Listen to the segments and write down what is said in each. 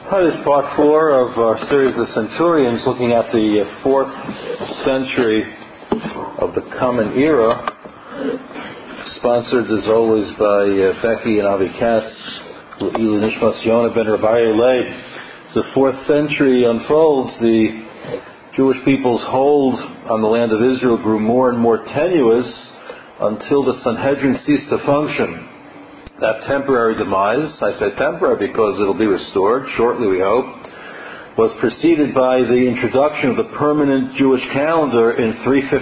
Hi, this is part 4 of our series of Centurions, looking at the 4th century of the Common Era, sponsored as always by Becky and Avi Katz, Ilu Nishmas Yonah ben Rabbi Leib. As the 4th century unfolds, the Jewish people's hold on the land of Israel grew more and more tenuous until the Sanhedrin ceased to function. That temporary demise, I say temporary because it'll be restored shortly, we hope, was preceded by the introduction of the permanent Jewish calendar in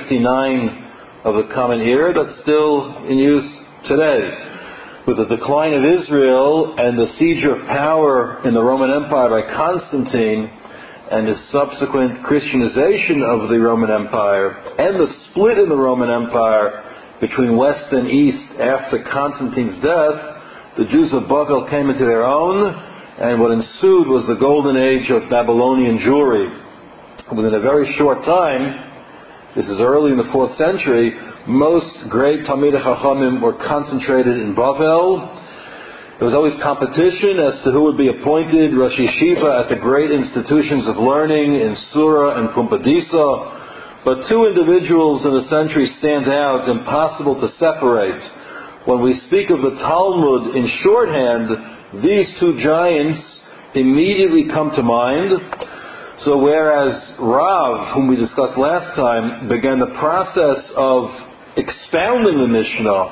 359 of the Common Era that's still in use today. With the decline of Israel and the seizure of power in the Roman Empire by Constantine and his subsequent Christianization of the Roman Empire and the split in the Roman Empire between West and East after Constantine's death, the Jews of Bavel came into their own, and what ensued was the golden age of Babylonian Jewry. Within a very short time, this is early in the 4th century, most great Talmidei Chachamim were concentrated in Bavel. There was always competition as to who would be appointed Rosh Yeshiva at the great institutions of learning in Sura and Pumbedisa. But two individuals in the century stand out, impossible to separate. When we speak of the Talmud in shorthand, these two giants immediately come to mind. So whereas Rav, whom we discussed last time, began the process of expounding the Mishnah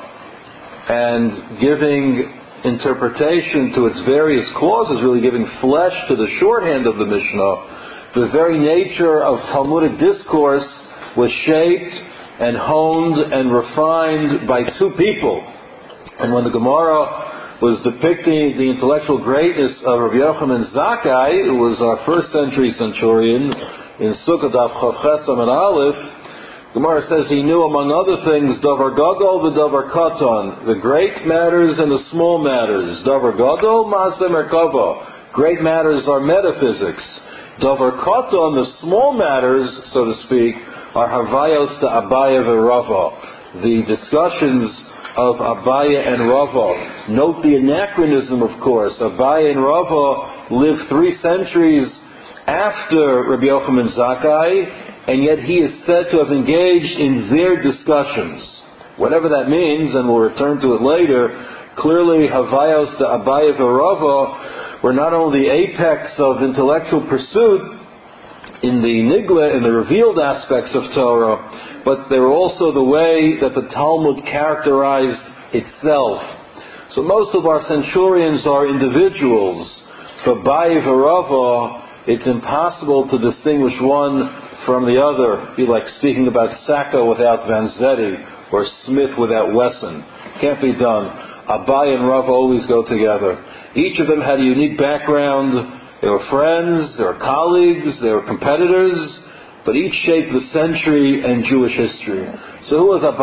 and giving interpretation to its various clauses, really giving flesh to the shorthand of the Mishnah, the very nature of Talmudic discourse was shaped and honed and refined by two people. And when the Gemara was depicting the intellectual greatness of Rabbi Yochanan Zakkai, who was our 1st century centurion, in Sukkot Daf Chav Amud Aleph, Gemara says he knew, among other things, Davar Gadol v'Davar Katan, the great matters and the small matters. Davar Gadol, Ma'aseh Merkava, great matters are metaphysics. Davar Katan, the small matters, so to speak, are Havayos to Abaya v'Rava, the discussions of Abaya and Rava. Note the anachronism, of course. Abaya and Rava lived 3 centuries after Rabbi Yochanan Zakkai, and yet he is said to have engaged in their discussions. Whatever that means, and we'll return to it later, clearly Havayos to Abaya v'Rava were not only the apex of intellectual pursuit in the Nigla, in the revealed aspects of Torah, but they were also the way that the Talmud characterized itself. So most of our centurions are individuals. For Abai v'Rava, it's impossible to distinguish one from the other. It'd be like speaking about Sacco without Vanzetti, or Smith without Wesson. Can't be done. Abai and Rava always go together. Each of them had a unique background. They were friends, they were colleagues, they were competitors, but each shaped the century and Jewish history. So who was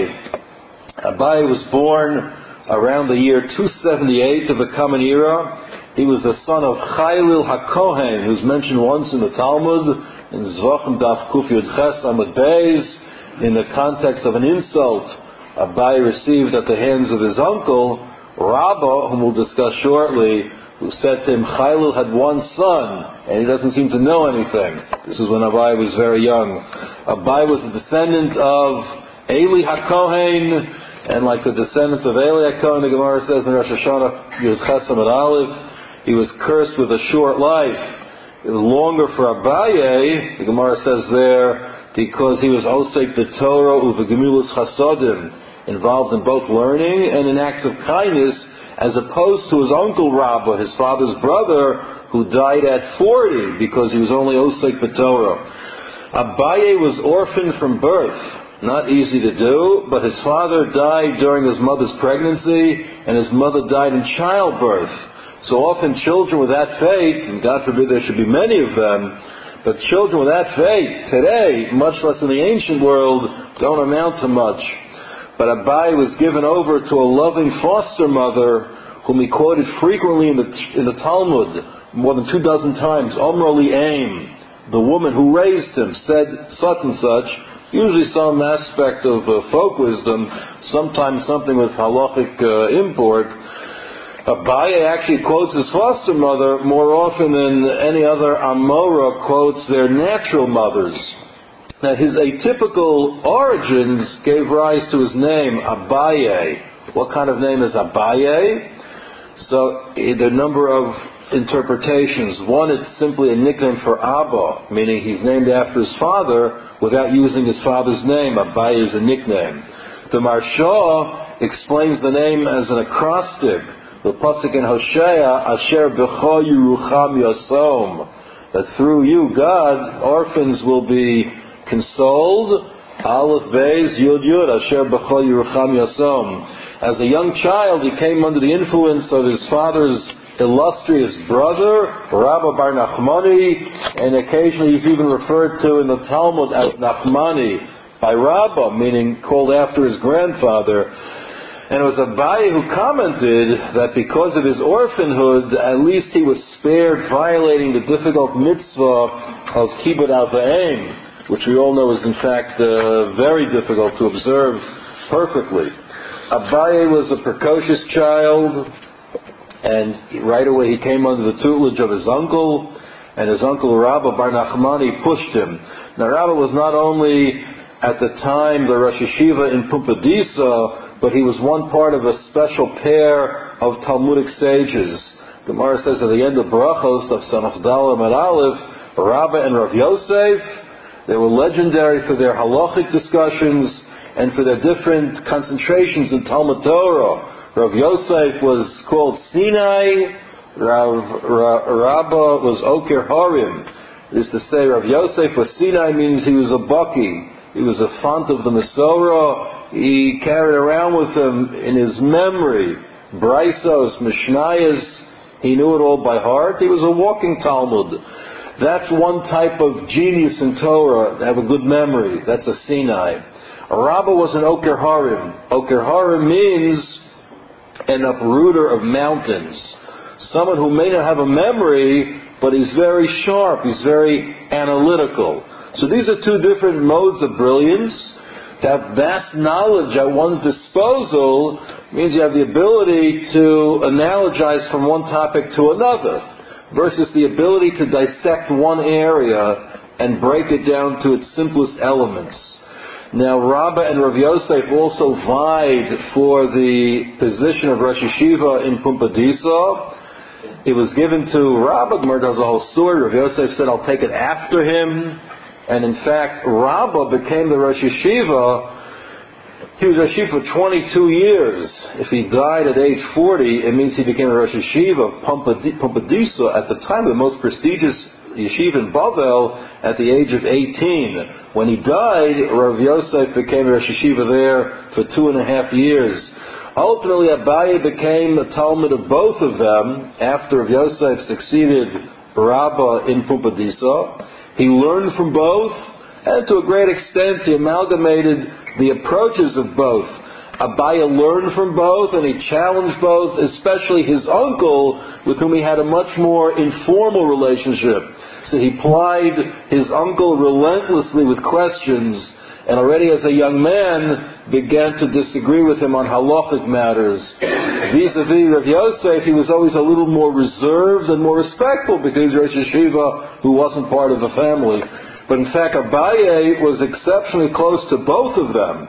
Abaye? Abaye was born around the year 278 of the Common Era. He was the son of Chaylil HaKohen, who's mentioned once in the Talmud, in Zvachim Daf Kuf Yud Ches Amud Beis, in the context of an insult Abaye received at the hands of his uncle, Rabbah, whom we'll discuss shortly, who said to him, Chaylil had one son, and he doesn't seem to know anything. This is when Abai was very young. Abai was a descendant of Eli HaKohen, and like the descendants of Eli HaKohen, the Gemara says in Rosh Hashanah, Yud Ches Amud Aleph, he was cursed with a short life. It was longer for Abaye, the Gemara says there, because he was Osek the Torah u'v'gemilus chasodim, involved in both learning and in acts of kindness, as opposed to his uncle Rabbah, his father's brother, who died at 40 because he was only Osek B'Torah. Abaye was orphaned from birth. Not easy to do, but his father died during his mother's pregnancy, and his mother died in childbirth. So often children with that fate, and God forbid there should be many of them, but children with that fate today, much less in the ancient world, don't amount to much. But Abai was given over to a loving foster mother, whom he quoted frequently in the Talmud, more than 24 times. Omrali Aim, the woman who raised him, said such and such, usually some aspect of folk wisdom, sometimes something with halachic import. Abaye actually quotes his foster mother more often than any other Amora quotes their natural mothers. Now his atypical origins gave rise to his name, Abaye. What kind of name is Abaye? So there are a number of interpretations. One, it's simply a nickname for Abba, meaning he's named after his father without using his father's name. Abaye is a nickname. The Maharsha explains the name as an acrostic. The pasuk in Hosea, Asher B'cho Yerucham Yasom, that through you, God, orphans will be consoled. Aleph Beis Yud Yud, Asher B'cho Yerucham Yasom. As a young child, he came under the influence of his father's illustrious brother, Rabba Bar Nachmani, and occasionally he's even referred to in the Talmud as Nachmani by Rabba, meaning called after his grandfather. And it was Abaye who commented that because of his orphanhood, at least he was spared violating the difficult mitzvah of Kibbud Avayim, which we all know is in fact very difficult to observe perfectly. Abaye was a precocious child, and right away he came under the tutelage of his uncle, and his uncle Rabba Bar Nachmani pushed him. Now Rabba was not only at the time the Rosh Yeshiva in Pumbedisa, but he was one part of a special pair of Talmudic sages. The Gemara says at the end of Brachos of Samach Dalet Amud Aleph, Rabba and Rav Yosef, they were legendary for their halachic discussions and for their different concentrations in Talmud Torah. Rav Yosef was called Sinai, Rabba was Oker Harim. It is to say, Rav Yosef was Sinai means he was a Baki. He was a font of the Masorah. He carried around with him in his memory Braisos, Mishnayos. He knew it all by heart. He was a walking Talmud. That's one type of genius in Torah, to have a good memory. That's a Sinai. Rabba was an Oker Harim. Oker Harim means an uprooter of mountains. Someone who may not have a memory, but he's very sharp, he's very analytical. So these are two different modes of brilliance. To have vast knowledge at one's disposal means you have the ability to analogize from one topic to another, versus the ability to dissect one area and break it down to its simplest elements. Now, Rabba and Rav Yosef also vied for the position of Rosh Yeshiva in Pumbedisa. It was given to Rabba. Gemara does a whole story. Rav Yosef said, I'll take it after him. And in fact, Rabba became the Rosh Yeshiva. He was Rosh Yeshiva for 22 years. If he died at age 40, it means he became a Rosh Yeshiva of Pumbedisa, at the time the most prestigious yeshiva in Bavel, at the age of 18. When he died, Rav Yosef became a Rosh Yeshiva there for 2.5 years. Ultimately, Abaye became the Talmud of both of them after Rav Yosef succeeded Rabba in Pumbedisa. He learned from both, and to a great extent he amalgamated the approaches of both. Abaye learned from both, and he challenged both, especially his uncle, with whom he had a much more informal relationship. So he plied his uncle relentlessly with questions, and already as a young man began to disagree with him on halachic matters. Vis-a-vis Rav Yosef, he was always a little more reserved and more respectful because he was Rosh Yeshiva who wasn't part of the family. But in fact, Abaye was exceptionally close to both of them,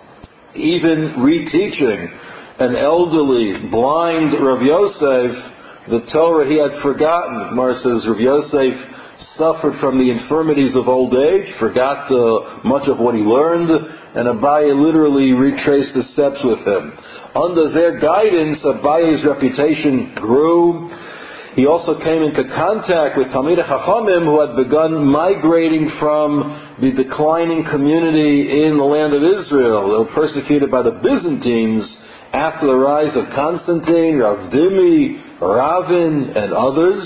even reteaching an elderly, blind Rav Yosef the Torah he had forgotten. Gemara says Rav Yosef suffered from the infirmities of old age, forgot much of what he learned, and Abaye literally retraced the steps with him. Under their guidance, Abaye's reputation grew. He also came into contact with Talmidei Chachamim who had begun migrating from the declining community in the land of Israel. They were persecuted by the Byzantines after the rise of Constantine, Rav Dimi, Ravin, and others.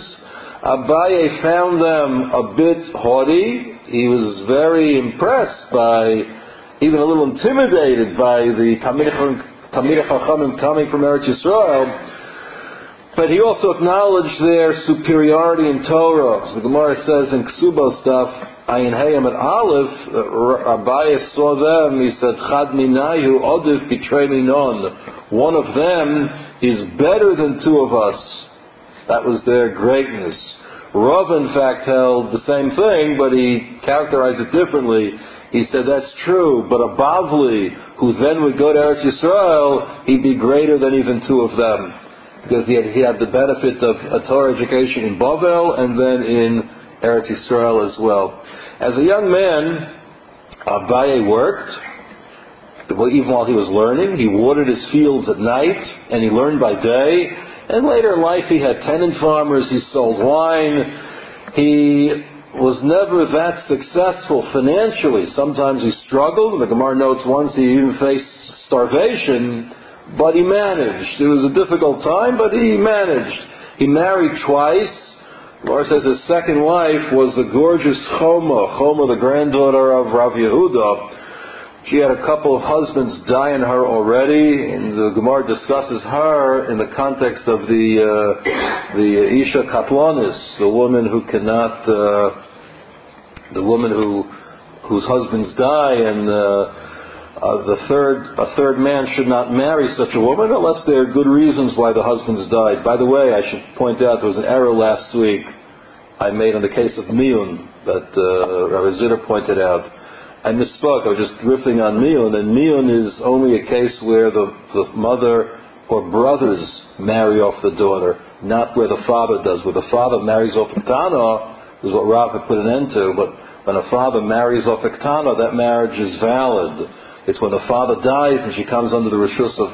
Abaye found them a bit haughty. He was very impressed by, even a little intimidated by the Talmidei Chachamim coming from Eretz Yisrael. But he also acknowledged their superiority in Torah. So the Gemara says in Ksubos stuff, Ayin Hayam at Aleph, Abaye saw them, he said, Chad minayu odif kitrei minon. One of them is better than two of us. That was their greatness. Rav, in fact, held the same thing, but he characterized it differently. He said, that's true, but a Bavli, who then would go to Eretz Yisrael, he'd be greater than even two of them. Because he had the benefit of a Torah education in Bavel and then in Eretz Yisrael as well. As a young man, Abaye worked, even while he was learning. He watered his fields at night, and he learned by day. And later in life, he had tenant farmers, he sold wine. He was never that successful financially. Sometimes he struggled. The Gemara notes once he even faced starvation, but he managed. It was a difficult time, but he managed. He married twice. Gemara says his second wife was the gorgeous Choma, the granddaughter of Rav Yehuda. She had a couple of husbands die in her already, and the Gemara discusses her in the context of the Isha Katlanis, the woman who cannot, whose husbands die, and a third man should not marry such a woman unless there are good reasons why the husbands died. By the way, I should point out there was an error last week I made on the case of Miyun that Rabbi Zitter pointed out. I misspoke. I was just riffing on Miyun, and Miyun is only a case where the mother or brothers marry off the daughter, not where the father does. Where the father marries off a Ktana is what Rav had put an end to, but when a father marries off a Ktana, that marriage is valid. It's when the father dies and she comes under the rishus of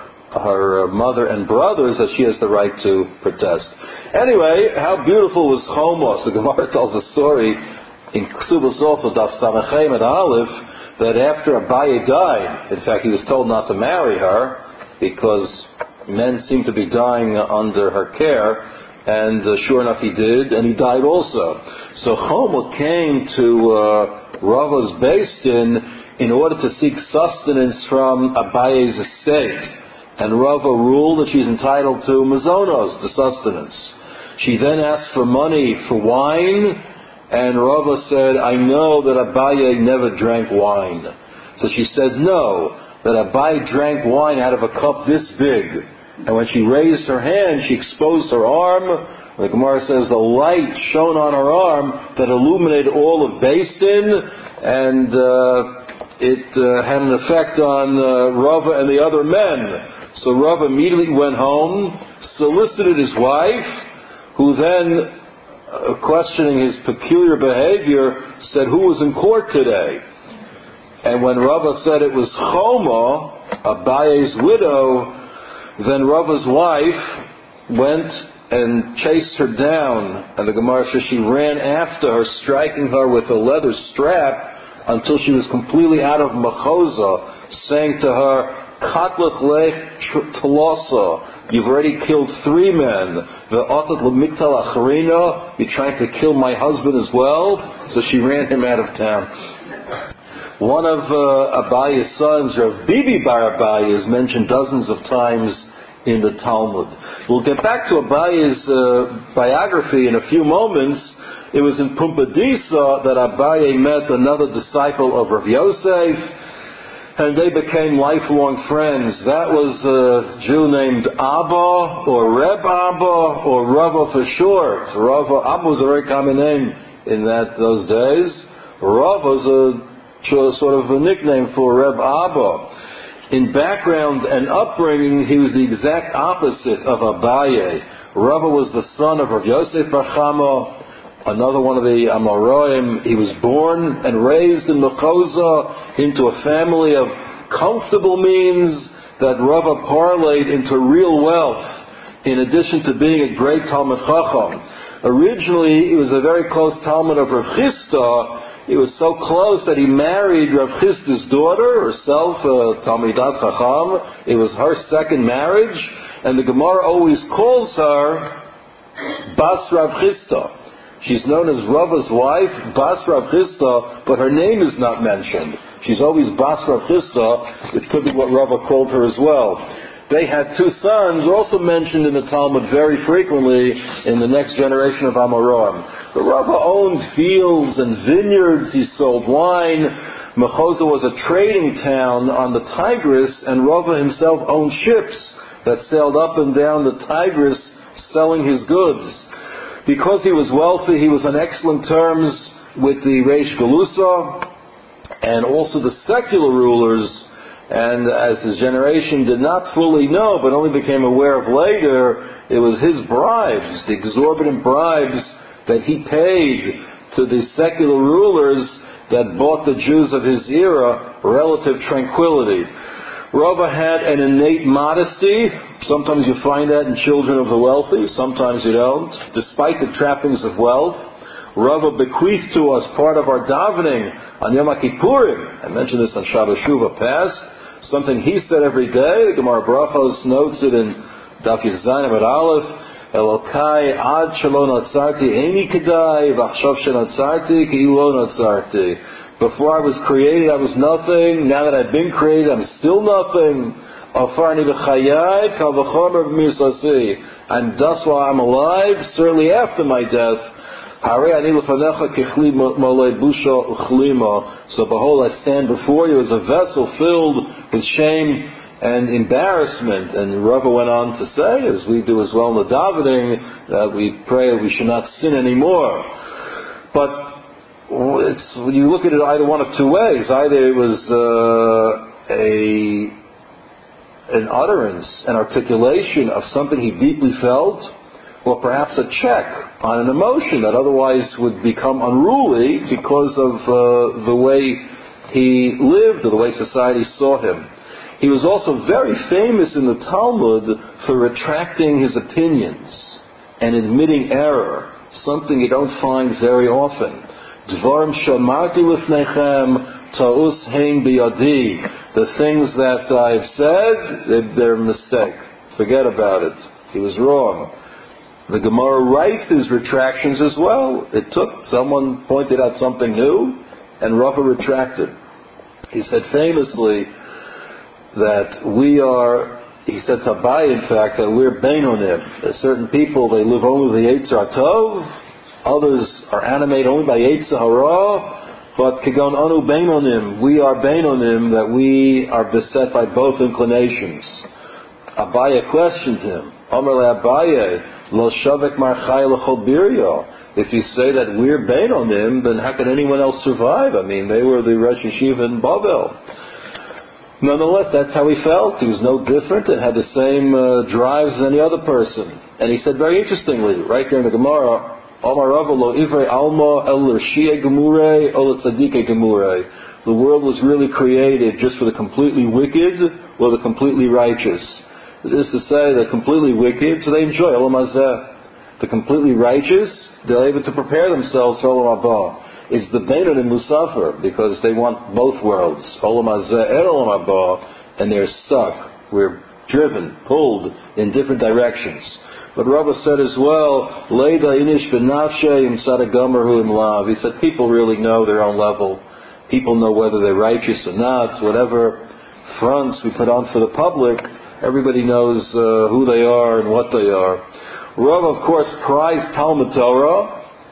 her mother and brothers that she has the right to protest. Anyway, how beautiful was Chomos? The Gemara tells a story in Ksubos also, Daf Samachem at Aleph, that after Abaye died, in fact he was told not to marry her because men seemed to be dying under her care, and sure enough he did, and he died also. So Choma came to Rava's Beis Din in order to seek sustenance from Abaye's estate, and Rava ruled that she's entitled to mazonos, the sustenance. She then asked for money for wine, and Rava said, I know that Abaye never drank wine. So she said no, that Abaye drank wine out of a cup this big. And when she raised her hand, she exposed her arm. The Gemara says the light shone on her arm that illuminated all of Beis Din, and it had an effect on Rava and the other men. So Rava immediately went home, solicited his wife, who then, questioning his peculiar behavior, said, who was in court today? And when Rava said it was Choma, Abaye's widow, then Rava's wife went and chased her down, and the Gemara says she ran after her, striking her with a leather strap until she was completely out of machoza, saying to her, Katlach lech talosa, you've already killed 3 men. Ve'atat l'miktal acharina, you're trying to kill my husband as well. So she ran him out of town. One of Abaye's sons, Rav Bibi Bar Abaye, is mentioned dozens of times in the Talmud. We'll get back to Abaye's biography in a few moments. It was in Pumbedisa that Abaye met another disciple of Rav Yosef, and they became lifelong friends. That was a Jew named Abba, or Reb Abba, or Rava for short. Abba was a very common name in those days. Rava was a sort of a nickname for Reb Abba. In background and upbringing, he was the exact opposite of Abaye. Rava was the son of Rav Yosef Bar Chama, another one of the Amoraim. He was born and raised in Mechoza into a family of comfortable means that Rava parlayed into real wealth, in addition to being a great Talmud Chacham. Originally, he was a very close Talmud of Rav Chisda. He was so close that he married Rav Chisda's daughter, herself a Talmidat Chacham. It was her second marriage, and the Gemara always calls her Bas Rav Chisda. She's known as Rava's wife, Bas Rav Chisda, but her name is not mentioned. She's always Bas Rav Chisda. It could be what Rava called her as well. they had two sons, also mentioned in the Talmud very frequently in the next generation of Amoraim. The Rava owned fields and vineyards, he sold wine. Mechoza was a trading town on the Tigris, and Rava himself owned ships that sailed up and down the Tigris selling his goods. Because he was wealthy, he was on excellent terms with the Reish Galusa and also the secular rulers, and as his generation did not fully know but only became aware of later, it was his bribes, the exorbitant bribes that he paid to the secular rulers that bought the Jews of his era relative tranquility. Rava had an innate modesty. Sometimes you find that in children of the wealthy, sometimes you don't. Despite the trappings of wealth, Rava bequeathed to us part of our davening on Yom Kippurim. I mentioned this on Shabbat Shuvah past. Something he said every day. The Gemara Brachos notes it in Daf Yud Zayin Amud Aleph. Elokai ad shelo natzarti eini kedai v'achshav shenatzarti ki lo natzarti. Before I was created, I was nothing. Now that I've been created, I'm still nothing. Afarni v'chayai kal v'chomer v'mirsasi. I'm dust while I'm alive, certainly after my death. So behold, I stand before you as a vessel filled with shame and embarrassment. And Rava went on to say, as we do as well in the davening, that we pray that we should not sin anymore. But when you look at it either one of two ways. Either it was an utterance, an articulation of something he deeply felt, or perhaps a check on an emotion that otherwise would become unruly because of the way he lived or the way society saw him. He was also very famous in the Talmud for retracting his opinions and admitting error, something you don't find very often. Dvarim shamarti lifnechem ta'us hein biyadi. The things that I've said, they're a mistake. Forget about it. He was wrong. The Gemara writes his retractions as well. It took, someone pointed out something new, and Rava retracted. He said famously that he said to Abai, in fact, that we're Beinonim. There's certain people, they live only with the Yetzer Tov, others are animated only by Yetzer Hara, but Kegon Anu Beinonim, we are Beinonim, that we are beset by both inclinations. Abaye questioned him. Amar le'Abaye, lo shavek mar chay l'chol biryo. If you say that we're Beinonim, then how can anyone else survive? I mean, they were the Rosh Yeshiva in Bavel. Nonetheless, that's how he felt. He was no different and had the same drives as any other person. And he said very interestingly, right here in the Gemara, Amar Rava lo ivrei alma el l'rshiyei gemurei o l'tzadikei gemurei. The world was really created just for the completely wicked or the completely righteous. It is to say, they're completely wicked, so they enjoy Olam Hazeh. The completely righteous, they're able to prepare themselves for Olam Haba. It's the Beinonim who suffer, because they want both worlds, Olam Hazeh and Olam Haba, and they're stuck. We're driven, pulled in different directions. But Rava said as well, Leida inish benafshe im sadagomerhu im lav. He said people really know their own level. People know whether they're righteous or not. Whatever fronts we put on for the public, everybody knows who they are and what they are. Rav, of course, prized Talmud Torah.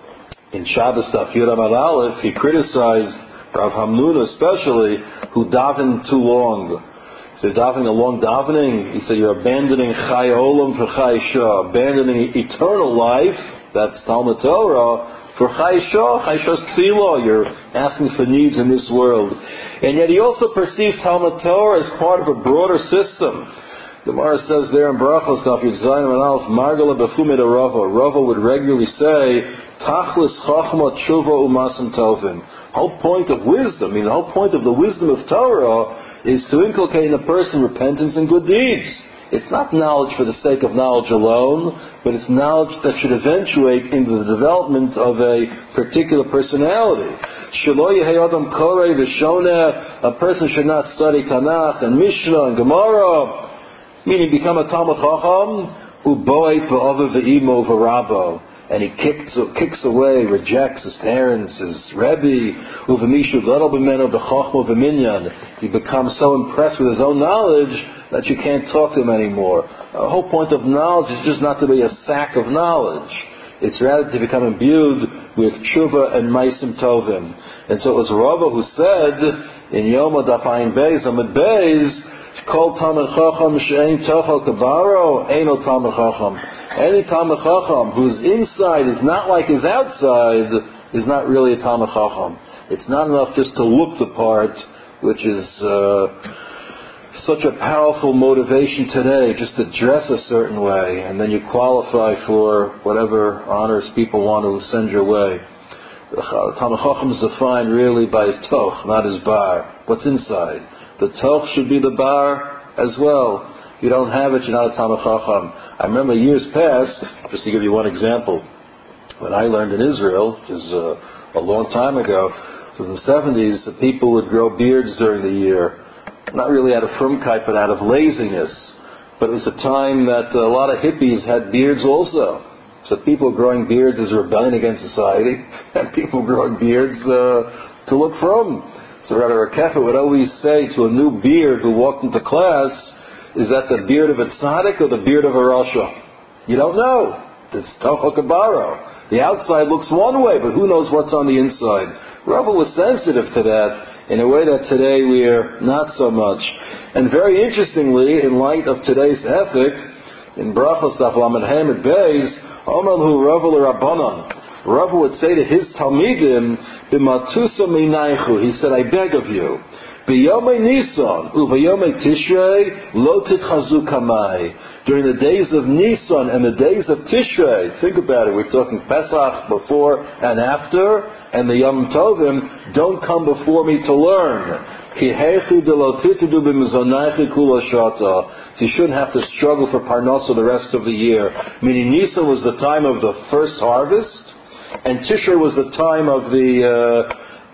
In Shabbos Daf Yud Amud Aleph, he criticized Rav Hamnuna especially, who davened too long. He said, davening a long davening, he said, you're abandoning Chai Olam for Chai Shah, abandoning eternal life, that's Talmud Torah, for Chai Shah's Tefillah, you're asking for needs in this world. And yet he also perceived Talmud Torah as part of a broader system. The Gemara says there in Brachos, Daf Yud Zayin Amud Aleph, Margala b'chumid Rava. Rava would regularly say, Tachlis chachma tshuva u'masam tovim. The whole point of wisdom, the whole point of the wisdom of Torah is to inculcate in a person repentance and good deeds. It's not knowledge for the sake of knowledge alone, but it's knowledge that should eventuate into the development of a particular personality. Shelo yehei adam korei v'shoneh, a person should not study Tanakh and Mishnah and Gemara, meaning become a Talmud Chacham, u'boet v'aviv v'imo v'rabo. and he kicks away, rejects his parents, his Rebbe, he becomes so impressed with his own knowledge that you can't talk to him anymore. The whole point of knowledge is just not to be a sack of knowledge. It's rather to become imbued with tshuva and maisim tovim. And so it was Rava who said in Yom Dafayin Beis Amid Beis, Kol Talmid Chacham she'ein tochel kabaro, eino Talmid Chacham. Any Talmid Chacham whose inside is not like his outside is not really a Talmid Chacham. It's not enough just to look the part, which is such a powerful motivation today, just to dress a certain way, and then you qualify for whatever honors people want to send your way. The Talmid Chacham is defined really by his toch, not his bar. What's inside? The toch should be the bar as well. If you don't have it, you're not a Talmid Chacham. I remember years past, just to give you one example, when I learned in Israel, which is a long time ago, in the 70s, the people would grow beards during the year. Not really out of frumkeit, but out of laziness. But it was a time that a lot of hippies had beards also. So people growing beards is a rebellion against society, and people growing beards to look frum. So Rabbi Rekefa would always say to a new beard who walked into class, is that the beard of a tzaddik or the beard of a rasha? You don't know. It's tochel kabaro. The outside looks one way, but who knows what's on the inside? Rava was sensitive to that in a way that today we are not so much. And very interestingly, in light of today's ethic, in Brachos Daf Lamed Hamid Beis, Omelhu Rava l'Rabbanan. Rava would say to his Talmidim, B'matusa minaychu, he said, I beg of you, B'yomei Nisan, u'v'yomei Tishrei, lo titchazu kamai. During the days of Nisan and the days of Tishrei, think about it, we're talking Pesach before and after, and the Yom Tovim, don't come before me to learn. So you shouldn't have to struggle for Parnasa the rest of the year. Meaning Nisan was the time of the first harvest, and Tishrei was the time of the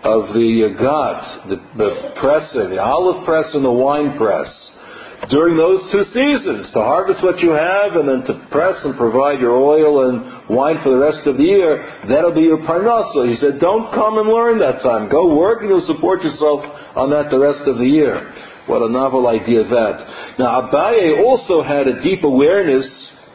gods, the pressing, the olive press and the wine press. During those two seasons, to harvest what you have and then to press and provide your oil and wine for the rest of the year, that'll be your parnasa. He said, don't come and learn that time. Go work and you'll support yourself on that the rest of the year. What a novel idea that. Now, Abaye also had a deep awareness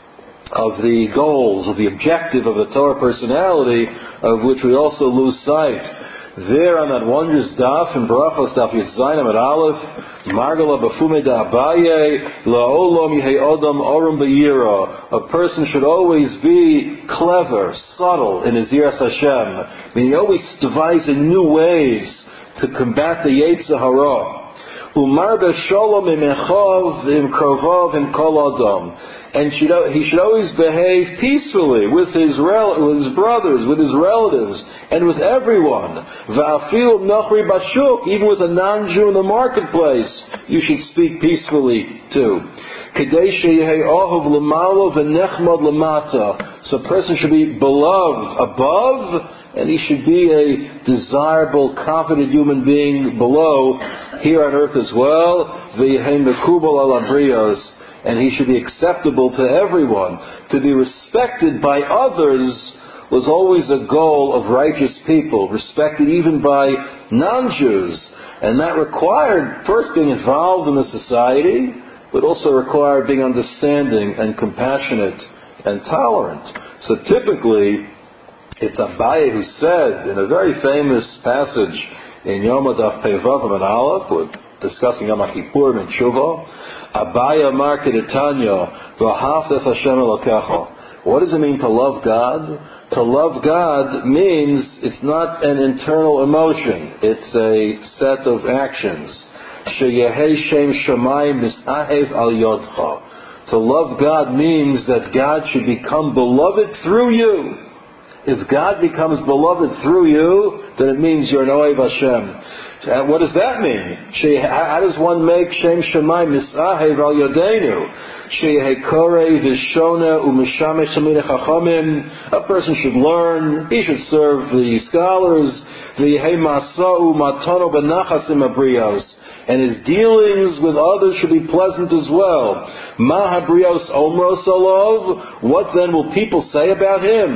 of the goals, of the objective of the Torah personality, of which we also lose sight. There on that wondrous daf in Barachos daf Yitzayin Amid Aleph, Margala Bafume da Abaye La'olam Yehei Odam Orum B'Yira. A person should always be clever, subtle in his Yiras Hashem. I mean, he always devising new ways to combat the Yetzer Hara. Umar b'shalom im echov im krovov im kol adam, and he should always behave peacefully with his brothers, with his relatives, and with everyone. Va'afil nochri bashuk, even with a non-Jew in the marketplace, you should speak peacefully too. Kedei sheyehei ohov l'malo v'nechmod l'mata. So a person should be beloved above, and he should be a desirable, confident human being below, here on earth as well. V'yehei mekubal ala brios, and he should be acceptable to everyone. To be respected by others was always a goal of righteous people, respected even by non-Jews. And that required first being involved in the society, but also required being understanding and compassionate and tolerant. So typically, it's Abaye who said in a very famous passage in Yom Daf Pevav and Aleph, we're discussing Yom Kippur and Tshuva, Abaye Amar Kedetanya, V'ahavta Hashem Elokecha. What does it mean to love God? To love God means it's not an internal emotion. It's a set of actions. Sheyehei Shem Shamayim Misahev Al Yodcha. To love God means that God should become beloved through you. If God becomes beloved through you, then it means you're an Ohev Hashem. What does that mean? How does one make Shem Shamayim Misahev Al Yodeinu? Sheyehekore Vishona Umishamesh Tamidei Chachamim. A person should learn. He should serve the scholars. V'yehei Masa'u Matano Benachasim Abrios. And his dealings with others should be pleasant as well. Ma Habrios Omros Olov. What then will people say about him?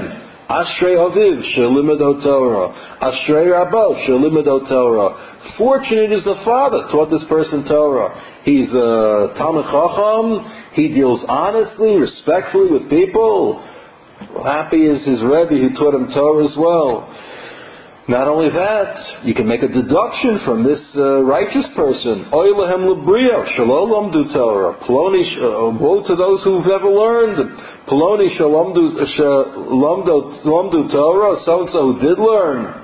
Ashrei Aviv shelimado Torah. Ashrei Rabbo shelimado Torah. Fortunate is the father taught this person Torah. He's a Talmid Chacham. He deals honestly, respectfully with people. Happy is his Rebbe who taught him Torah as well. Not only that, you can make a deduction from this righteous person. Oy lehem lebrio, shelo lamdu Torah. Poloni, woe to those who've never learned. Poloni lamdu Torah, so-and-so who did learn.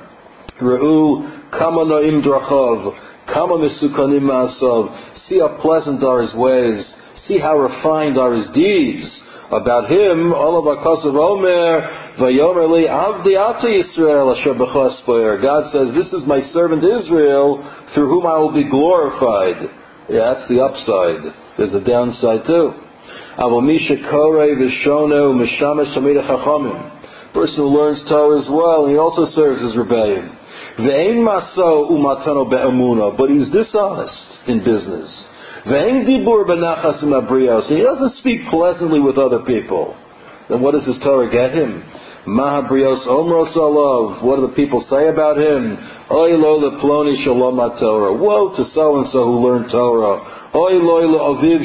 Re'u kama no'im drachov, kama misukanim ma'asav. See how pleasant are his ways. See how refined are his deeds. About him, all of Akasav Omer, Vayomer li Avdi Ata Yisrael Asher B'chasper. God says, this is my servant Israel, through whom I will be glorified. Yeah, that's the upside. There's a downside too. Avo Misha Korei V'shono Mishamesh Tamid Chachamim. Person who learns Torah as well, and he also serves as rebellion. Ve'ein maso umatano be'amuna, but he's dishonest in business. And he doesn't speak pleasantly with other people. Then what does his Torah get him? Mahabrios omros alav. What do the people say about him? Oy lo leploni shalom Torah. Woe to so and so who learned Torah. Oy lo leaviv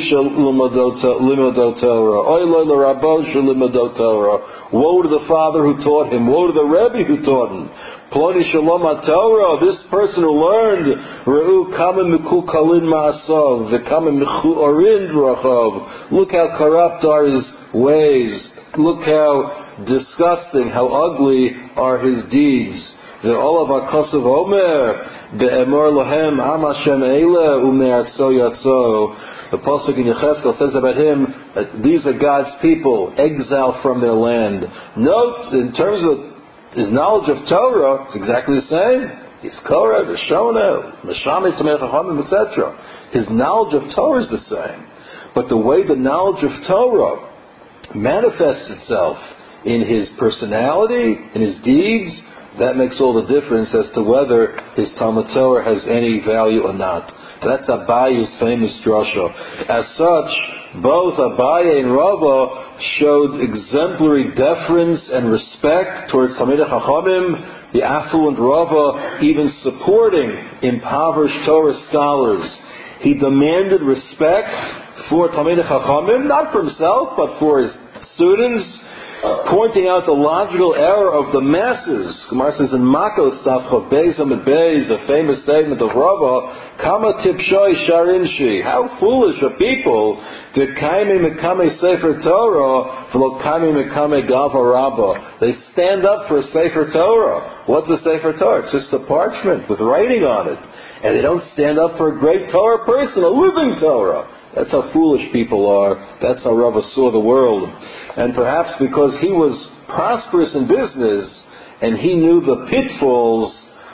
shalimado Torah. Oy lo lerabbo shalimado Torah. Woe to the father who taught him. Woe to the Rebbe who taught him. Ploni shalom Torah. This person who learned. Re'u kama miku kalin ma'asav. V'kama michu orin drachov. Look how corrupt are his ways. Look how disgusting, how ugly are his deeds. The all of Akasav Omer be'emor lohem am Hashem eile u'me'atzo yatzo. The pasuk in Yechezkel says about him that these are God's people, exiled from their land. Note, in terms of his knowledge of Torah, it's exactly the same. He's Korah, V'shona, Meshamet, Tamei Chachamim, etc. His knowledge of Torah is the same. But the way the knowledge of Torah manifests itself in his personality, in his deeds, that makes all the difference as to whether his Talmud Torah has any value or not. That's Abaye's famous drasha. As such, both Abaye and Rava showed exemplary deference and respect towards Talmidei Chachamim, the affluent Rava even supporting impoverished Torah scholars. He demanded respect for Talmidei Chachamim, not for himself, but for his students, pointing out the logical error of the masses. Gemara says in Makos Daf Chav Beis Amud Beis, a famous statement of Rava, Kama tipshoi sharinshi. How foolish are people that kaimi mekame sefer Torah v'lo kaimi mekame gava rabba. They stand up for a sefer Torah. What's a sefer Torah? It's just a parchment with writing on it. And they don't stand up for a great Torah person, a living Torah. That's how foolish people are. That's how Rava saw the world. And perhaps because he was prosperous in business and he knew the pitfalls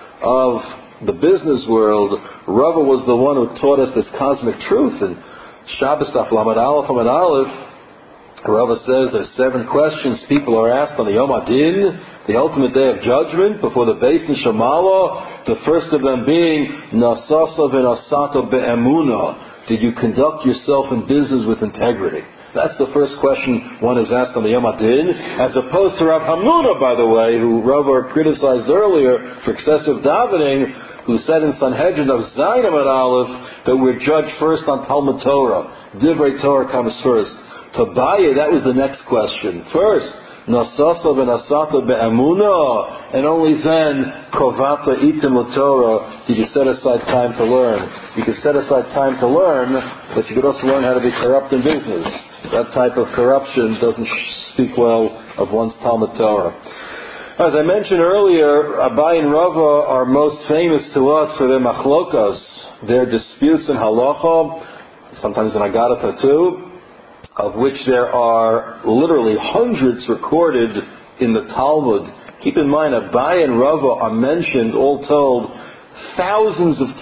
of the business world, Rava was the one who taught us this cosmic truth. And Shabbos Daf Lamed Aleph Amud Aleph, Rava says there's 7 questions people are asked on the Yom Adin, the ultimate day of judgment, before the Beis Din Shamala. The first of them being Nasasa v'Nasata be'emuna. Did you conduct yourself in business with integrity? That's the first question one is asked on the Yom Adin, as opposed to Rav Hamnuna, by the way, who Rava criticized earlier for excessive davening, who said in Sanhedrin of Zayin Amud Aleph that we're judged first on Talmud Torah. Divrei Torah comes first. To Abaye, that was the next question. First, Nasasa v'Nasata be'amuna, and only then Kovata itim l'Torah did you set aside time to learn. You could set aside time to learn, but you could also learn how to be corrupt in business. That type of corruption doesn't speak well of one's Talmud Torah. As I mentioned earlier, Abaye and Rava are most famous to us for their machlokas, their disputes in halacha, sometimes in Agadata too, of which there are literally hundreds recorded in the Talmud. Keep in mind, Abaye and Rava are mentioned, all told, thousands of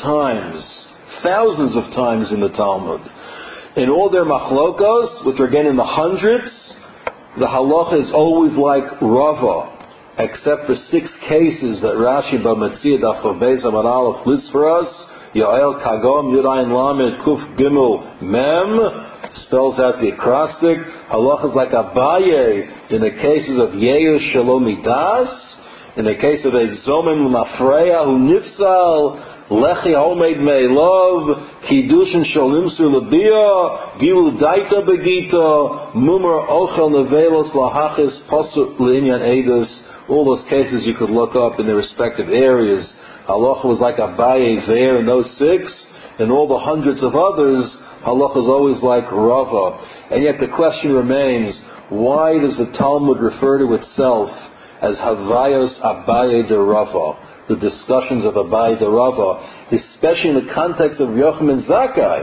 times in the Talmud. In all their machlokos, which are again in the hundreds, the halacha is always like Rava, except for 6 cases that Rashi B'Metzia Daf Chav Beis Amud Aleph lists for us. Yoel Kagom Yudayin Lamed Kuf Gimel Mem. spells out the acrostic. Halacha is like Abaye in the cases of Yeish Shalom Midas, in the case of a Zomim Mafreya who Nifsal, Lechi Homed Meilov, Kiddushin Sholimsu Labia, Gilu Daita Begita, Mumar Ochel Nevelos Lahachis, Posuk Linyan Edus. All those cases you could look up in their respective areas. Halacha was like Abaye there in those 6, and all the hundreds of others, halacha is always like Rava. And yet the question remains, why does the Talmud refer to itself as Havayos Abaye de Rava, the discussions of Abaye de Rava, especially in the context of Yochanan and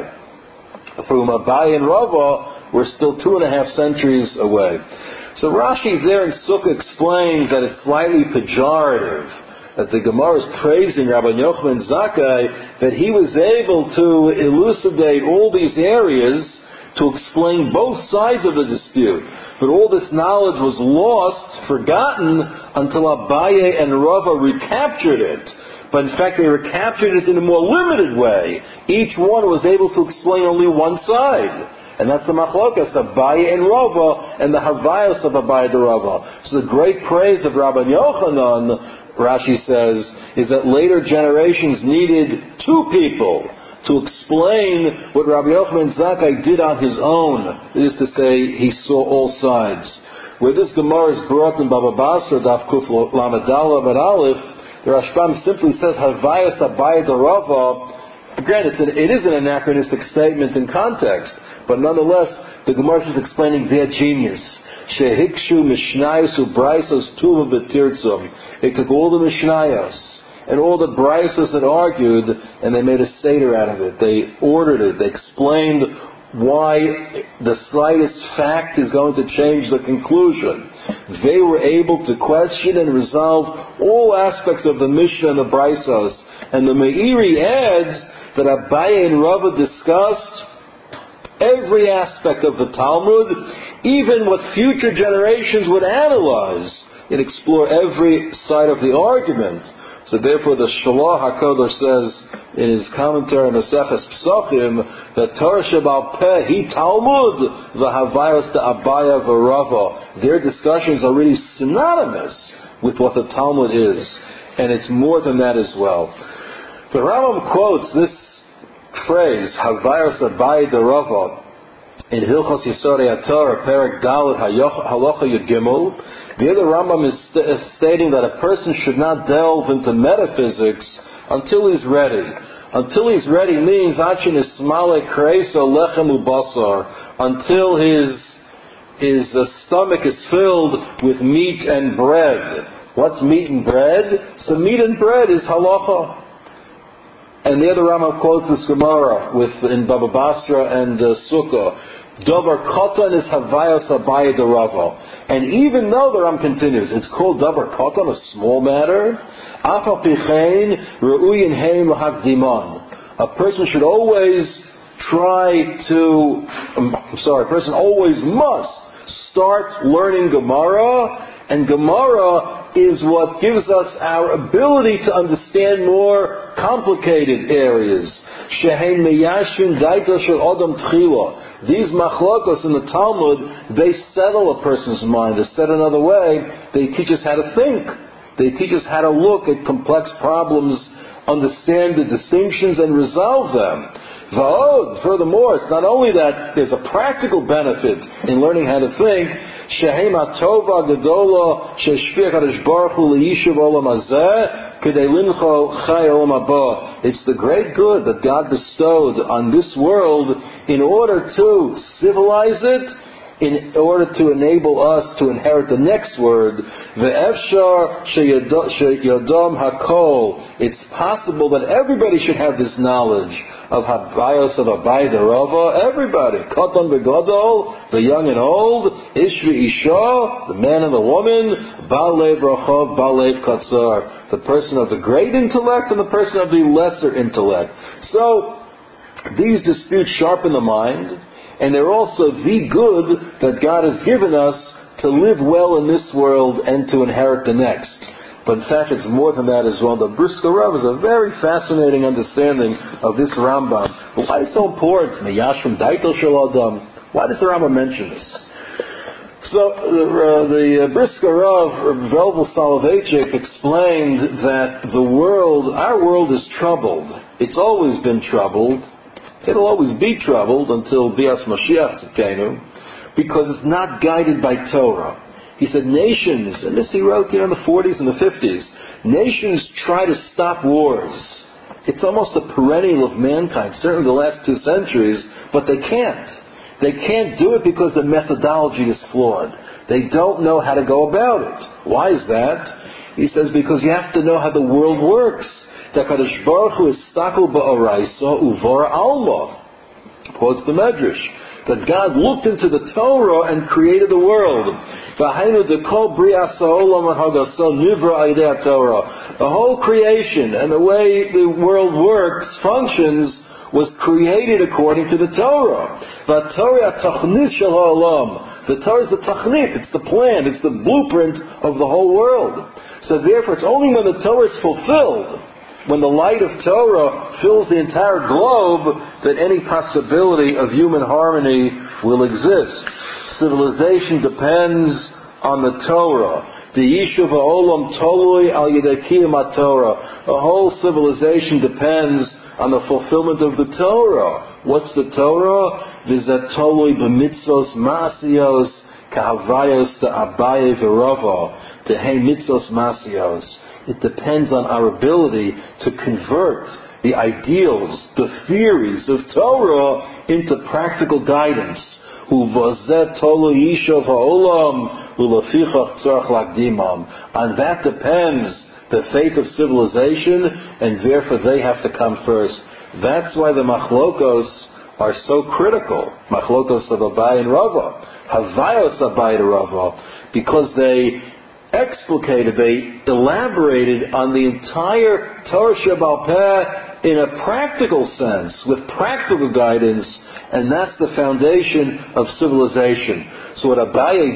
Zakkai, from Abaye and Rava, we're still 2.5 centuries away. So Rashi there in Sukkah explains that it's slightly pejorative, that the Gemara is praising Rabbi Yochanan and Zakkai, that he was able to elucidate all these areas to explain both sides of the dispute. But all this knowledge was lost, forgotten, until Abaye and Rava recaptured it. But in fact, they recaptured it in a more limited way. Each one was able to explain only one side. And that's the machlokas, Abaye and Rava, and the Havayos of Abaye and Rava. So the great praise of Rabbi Yochanan, Rashi says, is that later generations needed 2 people to explain what Rabbi Yochanan Zakkai did on his own. That is to say, he saw all sides. Where this Gemara is brought in Baba Basra, Daf Kuf Lamadala But Aleph, the Rashbam simply says, Havayas Abaye de Rava. Granted, it is an anachronistic statement in context, but nonetheless, the Gemara is explaining their genius. Shehikshu Mishnayos Ubraisos Tuva B'Tirtzum. It took all the Mishnayos and all the Braisos that argued, and they made a seder out of it. They ordered it. They explained why the slightest fact is going to change the conclusion. They were able to question and resolve all aspects of the Mishnah and the Braisos. And the Meiri adds that Abaye and Rava discussed every aspect of the Talmud, even what future generations would analyze and explore every side of the argument. So therefore the Shalach HaKadosh says in his commentary on Maseches Pesachim that Torah Shebal Peh Hi Talmud v'Havayos Abaye v'Rava. Their discussions are really synonymous with what the Talmud is, and it's more than that as well. The Rambam quotes this phrase, Havayos Abaye de Rava, in Hilchos Yisodei HaTorah, Perek Dalet Halacha Yud Gimel. The other Rambam is stating that a person should not delve into metaphysics until he's ready. Until he's ready means Achin Ismale Kreiso Lechem Ubasar, until his stomach is filled with meat and bread. What's meat and bread? So meat and bread is halacha. And the other Rambam quotes this Gemara in Baba Basra and Sukkah. Davar Katan is Havayos Abaye de Rava. And even though the Ram continues, it's called Davar Katan, a small matter. Afal Pichein Re'uyin Heim L'Hakdiman. A person should always a person always must start learning Gemara, and Gemara is what gives us our ability to understand more complicated areas. Shehein meyashin daita shel adam tchila. These machlokos in the Talmud, they settle a person's mind. To said another way, they teach us how to think. They teach us how to look at complex problems, understand the distinctions, and resolve them. Furthermore, it's not only that there's a practical benefit in learning how to think. Shehem atova gedola sheshpich hadash baruch hu liyishuv olam hazeh kedei lincho chay olam haba. It's the great good that God bestowed on this world in order to civilize it, in order to enable us to inherit the next word, ve'efshar sheyodam hakol. It's possible that everybody should have this knowledge of Havayos of Abaye de Rava. Everybody, katan begadol, the young and old, ish ve'isha, the man and the woman, bal lev rachov, bal lev katzar, the person of the great intellect and the person of the lesser intellect. So these disputes sharpen the mind, and they're also the good that God has given us to live well in this world and to inherit the next. But in fact, it's more than that as well. The Brisker Rav is a very fascinating understanding of this Rambam. But why is it so important? Meyashrim Daitel Shel Adam. Why does the Rambam mention this? So the Brisker Rav Velvel Soloveitchik explained that our world is troubled. It's always been troubled. It'll always be troubled until Bias Mashiach Tzidkenu, because it's not guided by Torah. He said nations, and this he wrote in the 40s and the 50s, nations try to stop wars. It's almost a perennial of mankind, certainly the last 2 centuries, but they can't. They can't do it because the methodology is flawed. They don't know how to go about it. Why is that? He says because you have to know how the world works. HaKadosh Baruch Hu is stakel ba'oraisa uvora alma. Quotes the Medrash. That God looked into the Torah and created the world. The whole creation and the way the world works, functions, was created according to the Torah. The Torah is the tachnit, it's the plan, it's the blueprint of the whole world. So therefore it's only when the Torah is fulfilled, when the light of Torah fills the entire globe, that any possibility of human harmony will exist. Civilization depends on the Torah. The Yishuv ha'olam tolui al yedei kiyum ha'Torah. The whole civilization depends on the fulfillment of the Torah. What's the Torah? V'zeh tolui b'mitzvos ma'asiyos ka'havayos ta'abaye v'rava. Tehei mitzvos ma'asiyos. It depends on our ability to convert the ideals, the theories of Torah into practical guidance. On that depends the fate of civilization, and therefore they have to come first. That's why the machlokos are so critical. Machlokos of Abai and Rava. Havayos Abai and Rava. Because they explicated, they elaborated on the entire Torah Sheba'al Peh in a practical sense, with practical guidance, and that's the foundation of civilization. So what Abaye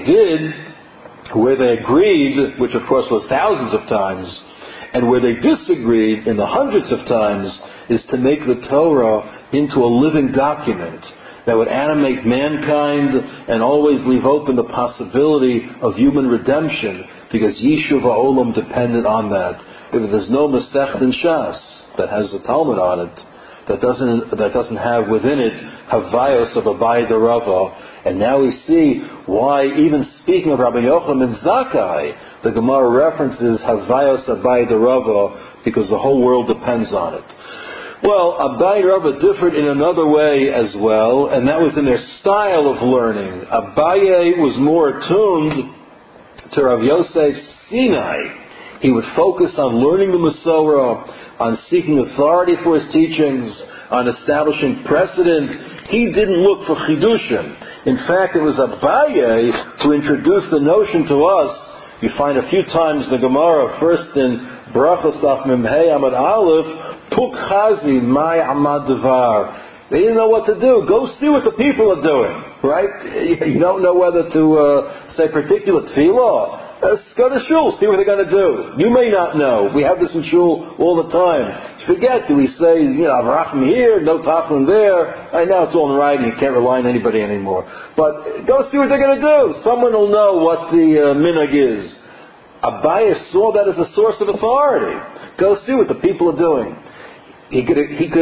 did, where they agreed, which of course was thousands of times, and where they disagreed in the hundreds of times, is to make the Torah into a living document that would animate mankind and always leave open the possibility of human redemption, because Yishuv ha'olam depended on that. If there's no Masech in Shas that has a Talmud on it, that doesn't have within it Havayos of Abai Rava, and now we see why, even speaking of Rabbi Yochanan and Zakkai, the Gemara references Havayos Abai Rava, because the whole world depends on it. Well, Abai and Rava differed in another way as well, and that was in their style of learning. Abaye was more attuned to Rav Yosef's Sinai. He would focus on learning the Masorah, on seeking authority for his teachings, on establishing precedent. He didn't look for Chidushim. In fact, it was Abaye who introduced the notion to us. You find a few times the Gemara, first in Brachos Daf Mem Hey Amud Aleph, Puk Chazi Mai Amad Devar. They didn't know what to do. Go see what the people are doing, right? You don't know whether to say particular tefillah. Go to shul, see what they're going to do. You may not know. We have this in shul all the time. Forget, do we say, Avraham here, no Taflin there? I know it's all in writing. You can't rely on anybody anymore. But go see what they're going to do. Someone will know what the minhag is. Abaye saw that as a source of authority. Go see what the people are doing. He could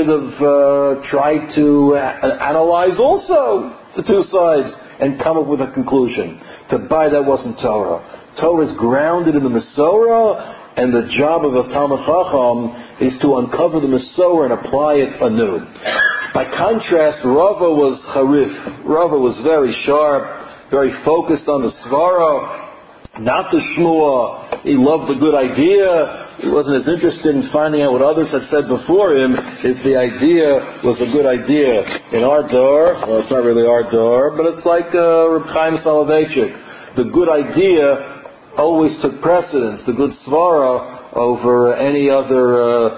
have tried to analyze also the two sides and come up with a conclusion. To buy that wasn't Torah. Torah is grounded in the Masorah, and the job of a Talmid Chacham is to uncover the Masorah and apply it anew. By contrast, Rava was Harif. Rava was very sharp, very focused on the Svara, not the Shmuah. He loved a good idea. He wasn't as interested in finding out what others had said before him if the idea was a good idea. In our door, well, it's not really our door, but it's like Reb Chaim Soloveitchik. The good idea always took precedence, the good svara, over any other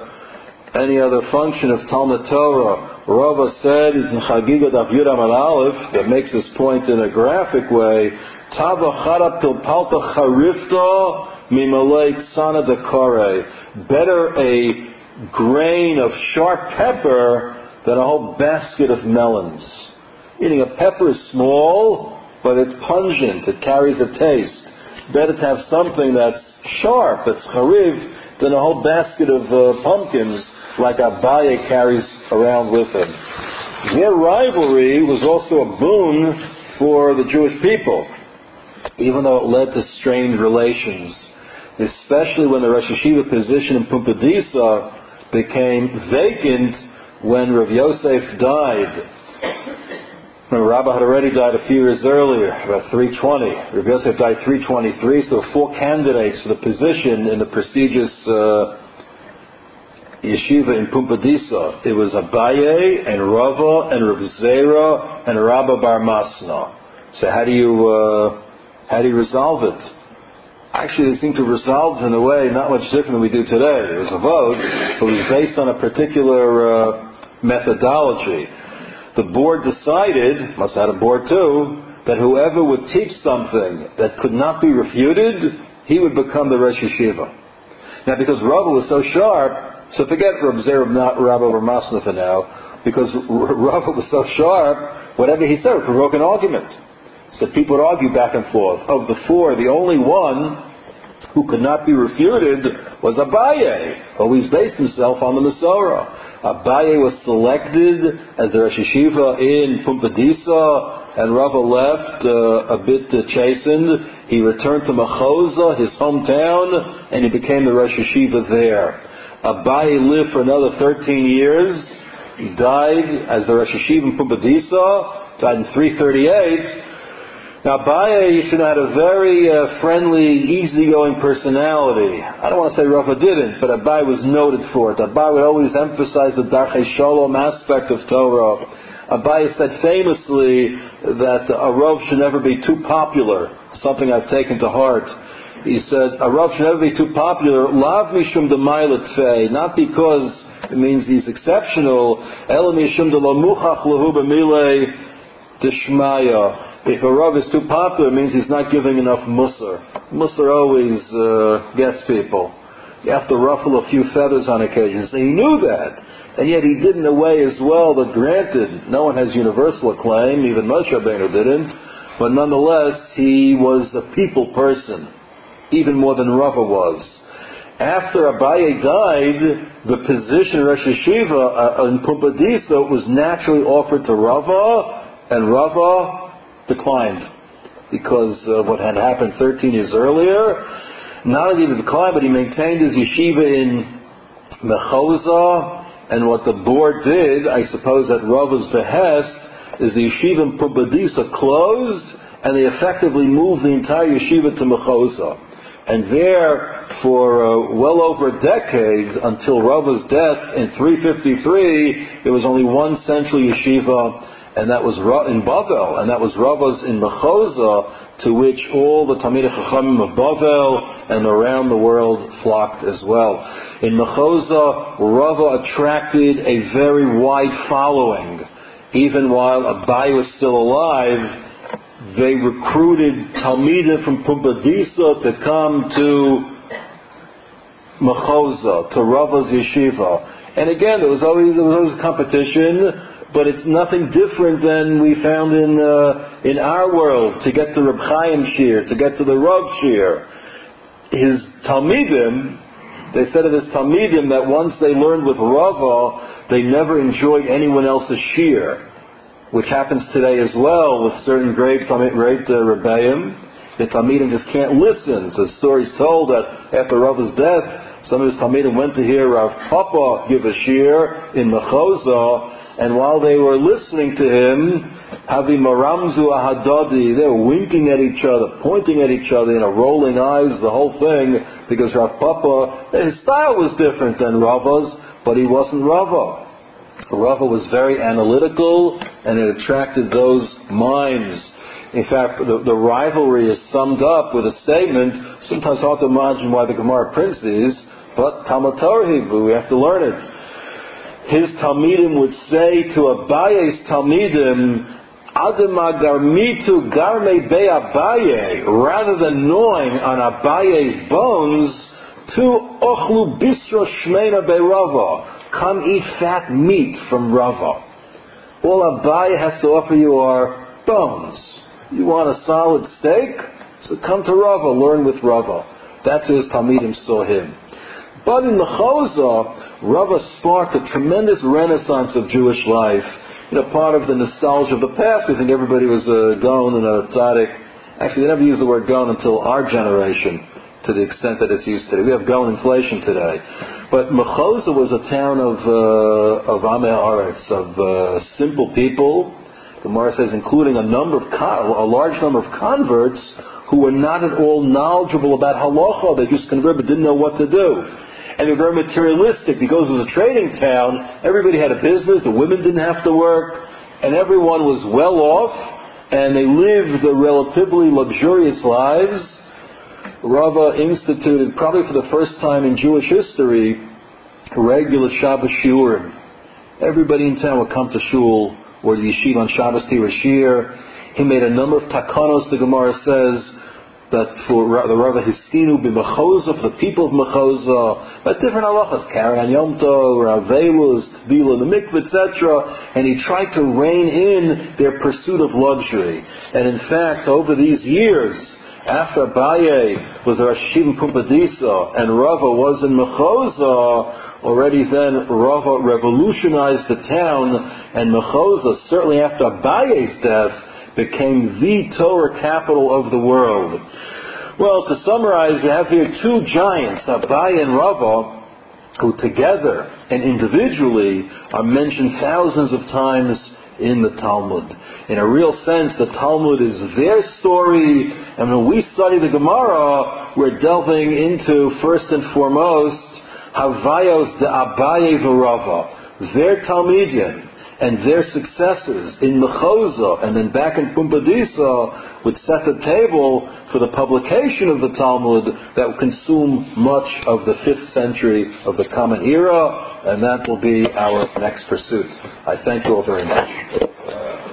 function of Talmud Torah. Rava said, in Chagiga Daf Yud Amud Aleph, that makes this point in a graphic way, Tava Chara Pilpalta Charifta Mimalei Ksana Dekore. Better a grain of sharp pepper than a whole basket of melons. Meaning a pepper is small, but it's pungent, it carries a taste. Better to have something that's sharp, that's chariv, than a whole basket of pumpkins like Abaye carries around with him. Their rivalry was also a boon for the Jewish people, even though it led to strained relations, especially when the Rosh Yeshiva position in Pumbedisa became vacant when Rav Yosef died. Rabbah had already died a few years earlier, about 320. Rav Yosef died 323, so there were 4 candidates for the position in the prestigious yeshiva in Pumbedisa. It was Abaye and Rava and Rav Zera and Rabba Bar Masna. So how do you resolve it? Actually, they seem to resolve it in a way not much different than we do today. It was a vote, but it was based on a particular methodology. The board decided, must have had a board too, that whoever would teach something that could not be refuted, he would become the Rosh Yeshiva. Now, because Rava was so sharp, so forget Rav Zera, not Rabba Bar Masna for now, because Rava was so sharp, whatever he said would provoke an argument. So people would argue back and forth. Of the 4, the only one who could not be refuted was Abaye, always based himself on the Masorah. Abaye was selected as the Rosh Yeshiva in Pumbedisa, and Rava left a bit chastened. He returned to Machoza, his hometown, and he became the Rosh Yeshiva there. Abaye lived for another 13 years. He died as the Rosh Yeshiva in Pumbedisa, died in 338. Now, Abaye should have had a very friendly, easygoing personality. I don't want to say Rava didn't, but Abaye was noted for it. Abaye would always emphasize the Darchei Shalom aspect of Torah. Abaye said famously that a Rav should never be too popular, something I've taken to heart. He said, a Rav should never be too popular, lav mishum d'maylet fei, not because it means he's exceptional, ela mishum de lo muchach lehu b'milei d'shmaya. If a Rav is too popular, it means he's not giving enough musar. Musar always gets people. You have to ruffle a few feathers on occasion. So he knew that. And yet he did in a way as well that, granted, no one has universal acclaim, even Moshe Rabbeinu didn't, but nonetheless, he was a people person, even more than Rava was. After Abaye died, the position of Rosh Yeshiva in Pumbedisa was naturally offered to Rava, and Rava declined because of what had happened 13 years earlier. Not only did he decline, but he maintained his yeshiva in Mechoza, and what the board did, I suppose at Rava's behest, is the yeshiva in Pumbedisa closed, and they effectively moved the entire yeshiva to Mechoza. And there, for well over a decade, until Rava's death in 353, there was only one central yeshiva, and that was in Bavel, and that was Rava's in Mechoza, to which all the Talmidei Chachamim of Bavel and around the world flocked as well. In Mechoza, Rava attracted a very wide following. Even while Abaye was still alive, they recruited Talmidim from Pumbedisa to come to Mechoza, to Rava's yeshiva. And again, there was always a competition, but it's nothing different than we found in our world, to get to Reb Chaim Shir, to get to the Rav Shir. His Talmidim, they said of his Talmidim that once they learned with Rava, they never enjoyed anyone else's Shir, which happens today as well with certain great Rebbeim. The Talmidim just can't listen. So the story's told that after Rava's death, some of his Talmidim went to hear Rav Papa give a Shir in Mechoza, and while they were listening to him, Havi Maramzu Ahadadi, they were winking at each other, pointing at each other, rolling eyes, the whole thing, because Rav Papa, his style was different than Rava's, but he wasn't Rava. Rava was very analytical, and it attracted those minds. In fact, the rivalry is summed up with a statement, sometimes hard to imagine why the Gemara prints these, but Talmud Torah Hebrew, we have to learn it. His Talmidim would say to Abaye's Talmidim, Adama garmitu garme be Abaye, rather than gnawing on Abaye's bones, to ochlu bisro shmeina be Rava, come eat fat meat from Rava. All Abaye has to offer you are bones. You want a solid steak? So come to Rava, learn with Rava. That's his Talmidim saw him. But in Mechoza, Rava sparked a tremendous renaissance of Jewish life. Part of the nostalgia of the past, we think everybody was a Gaon and a Tzaddik. Actually, they never used the word Gaon until our generation, to the extent that it's used today. We have Gaon inflation today. But Mechoza was a town of Amei Haaretz, of simple people. The Gemara says, including a large number of converts who were not at all knowledgeable about halacha. They just converted but didn't know what to do. And they were very materialistic because it was a trading town. Everybody had a business. The women didn't have to work. And everyone was well off. And they lived relatively luxurious lives. Rava instituted, probably for the first time in Jewish history, regular Shabbos shiurim. Everybody in town would come to shul or the yeshiva on Shabbos Tirashir. He made a number of takanos, the Gemara says, that for the Rava Hiskinu b'Mechoza, for the people of Mechoza, but different halachas, carrying on Yom Tov, Ravelus, Tvila, the mikveh, etc. And he tried to rein in their pursuit of luxury. And in fact, over these years, after Abaye was Rosh Yeshiva in Pumbedisa and Rava was in Mechoza, already then Rava revolutionized the town, and Mechoza, certainly after Abaye's death, became the Torah capital of the world. Well, to summarize, you have here two giants, Abaye and Rava, who together and individually are mentioned thousands of times in the Talmud. In a real sense, the Talmud is their story, and when we study the Gemara, we're delving into, first and foremost, Havayos de Abaye v'Rava, their Talmidim, and their successes in Mechoza and then back in Pumbedisa would set the table for the publication of the Talmud that will consume much of the 5th century of the Common Era, and that will be our next pursuit. I thank you all very much.